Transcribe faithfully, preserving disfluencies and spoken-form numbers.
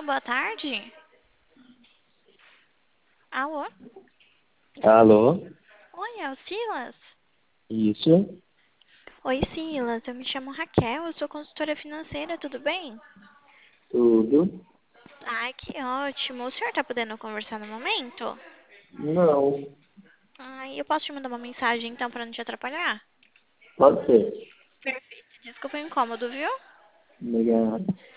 boa tarde. Alô? Alô? Oi, é o Silas? Isso? Oi, Silas. Eu me chamo Raquel, eu sou consultora financeira, tudo bem? Tudo? Ai, que ótimo. O senhor tá podendo conversar no momento? Não. Ai, eu posso te mandar uma mensagem então pra não te atrapalhar? Pode ser. Perfeito. Desculpa o incômodo, viu? Obrigado.